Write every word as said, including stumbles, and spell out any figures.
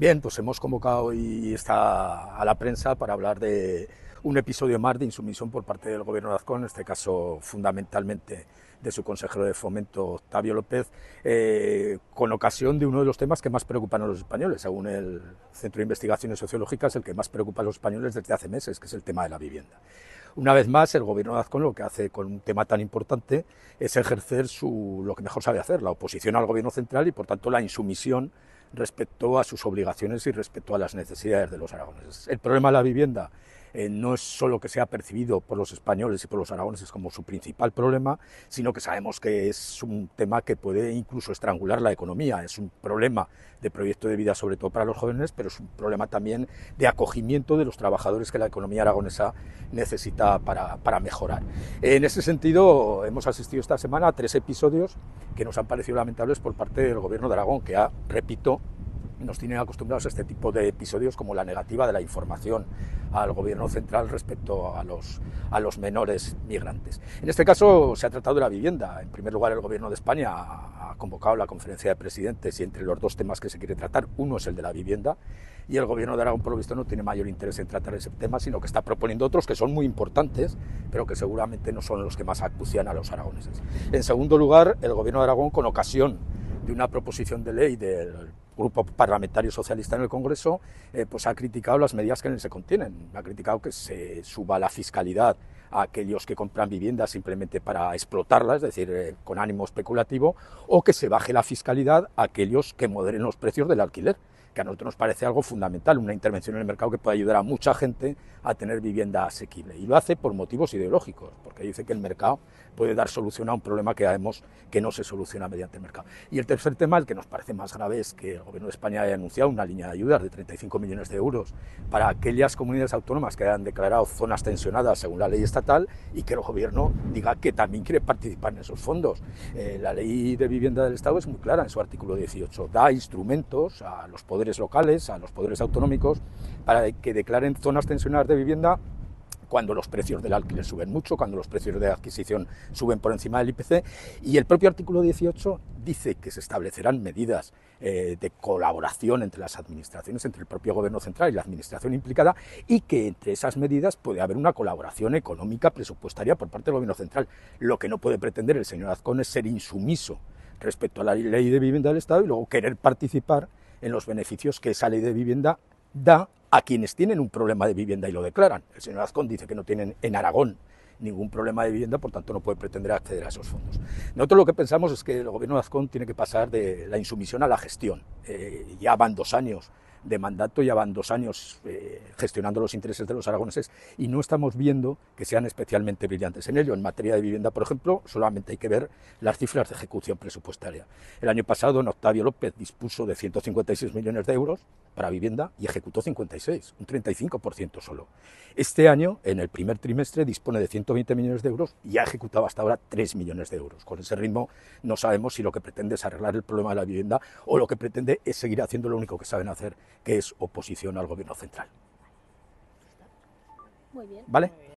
Bien, pues hemos convocado hoy esta, a la prensa para hablar de un episodio más de insumisión por parte del Gobierno de Azcón, en este caso fundamentalmente de su consejero de Fomento, Octavio López, eh, con ocasión de uno de los temas que más preocupan a los españoles. Según el Centro de Investigaciones Sociológicas, el que más preocupa a los españoles desde hace meses, que es el tema de la vivienda. Una vez más, el Gobierno de Azcón lo que hace con un tema tan importante es ejercer su, lo que mejor sabe hacer, la oposición al Gobierno central y, por tanto, la insumisión respecto a sus obligaciones y respecto a las necesidades de los aragoneses. El problema de la vivienda eh, no es solo que sea percibido por los españoles y por los aragoneses como su principal problema, sino que sabemos que es un tema que puede incluso estrangular la economía. Es un problema de proyecto de vida, sobre todo para los jóvenes, pero es un problema también de acogimiento de los trabajadores que la economía aragonesa necesita para, para mejorar. En ese sentido, hemos asistido esta semana a tres episodios que nos han parecido lamentables por parte del Gobierno de Aragón, que ha, repito, nos tienen acostumbrados a este tipo de episodios, como la negativa de la información al Gobierno central respecto a los, a los menores migrantes. En este caso se ha tratado de la vivienda. En primer lugar, el Gobierno de España ha convocado la conferencia de presidentes y entre los dos temas que se quiere tratar, uno es el de la vivienda, y el Gobierno de Aragón, por lo visto, no tiene mayor interés en tratar ese tema, sino que está proponiendo otros que son muy importantes, pero que seguramente no son los que más acucian a los aragoneses. En segundo lugar, el Gobierno de Aragón, con ocasión de una proposición de ley del Grupo Parlamentario Socialista en el Congreso, eh, pues ha criticado las medidas que en él se contienen. Ha criticado que se suba la fiscalidad a aquellos que compran viviendas simplemente para explotarlas, es decir, eh, con ánimo especulativo, o que se baje la fiscalidad a aquellos que moderen los precios del alquiler, que a nosotros nos parece algo fundamental, una intervención en el mercado que puede ayudar a mucha gente a tener vivienda asequible. Y lo hace por motivos ideológicos, porque dice que el mercado puede dar solución a un problema que sabemos que no se soluciona mediante el mercado. Y el tercer tema, el que nos parece más grave, es que el Gobierno de España haya anunciado una línea de ayudas de treinta y cinco millones de euros para aquellas comunidades autónomas que hayan declarado zonas tensionadas según la ley estatal, y que el Gobierno diga que también quiere participar en esos fondos. Eh, la ley de vivienda del Estado es muy clara en su artículo dieciocho, da instrumentos a los poderes locales, a los poderes autonómicos, para que declaren zonas tensionadas de vivienda cuando los precios del alquiler suben mucho, cuando los precios de adquisición suben por encima del I P C, y el propio artículo dieciocho dice que se establecerán medidas eh, de colaboración entre las administraciones, entre el propio Gobierno central y la administración implicada, y que entre esas medidas puede haber una colaboración económica presupuestaria por parte del Gobierno central. Lo que no puede pretender el señor Azcón es ser insumiso respecto a la ley de vivienda del Estado y luego querer participar en los beneficios que esa ley de vivienda da a quienes tienen un problema de vivienda y lo declaran. El señor Azcón dice que no tienen en Aragón ningún problema de vivienda, por tanto no puede pretender acceder a esos fondos. Nosotros lo que pensamos es que el Gobierno de Azcón tiene que pasar de la insumisión a la gestión. Eh, ya van dos años de mandato, ya van dos años eh, gestionando los intereses de los aragoneses y no estamos viendo que sean especialmente brillantes en ello. En materia de vivienda, por ejemplo, solamente hay que ver las cifras de ejecución presupuestaria. El año pasado, don Octavio López dispuso de ciento cincuenta y seis millones de euros para vivienda y ejecutó cincuenta y seis, un treinta y cinco por ciento solo. Este año, en el primer trimestre, dispone de ciento veinte millones de euros y ha ejecutado hasta ahora tres millones de euros. Con ese ritmo no sabemos si lo que pretende es arreglar el problema de la vivienda o lo que pretende es seguir haciendo lo único que saben hacer, que es oposición al Gobierno central. Muy bien. ¿Vale?